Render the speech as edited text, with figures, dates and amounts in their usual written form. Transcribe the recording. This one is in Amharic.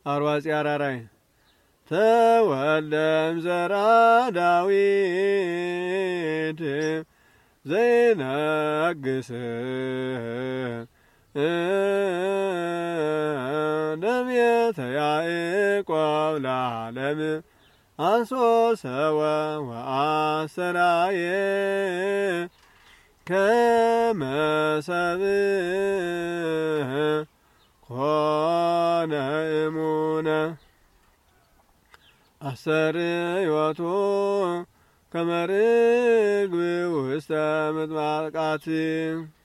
አርዋጽ አራራይ ተወልደም ዘራ ዳዊት ዘይነግስ ደምየተ ያዕቆብ ለዓለም አንሶ ሰወ ወአሰራየ ከመ ሰብእ ኮነ እሙነ አሰርዮቱ ከመ ርግብ ውስተ ምጥማቃት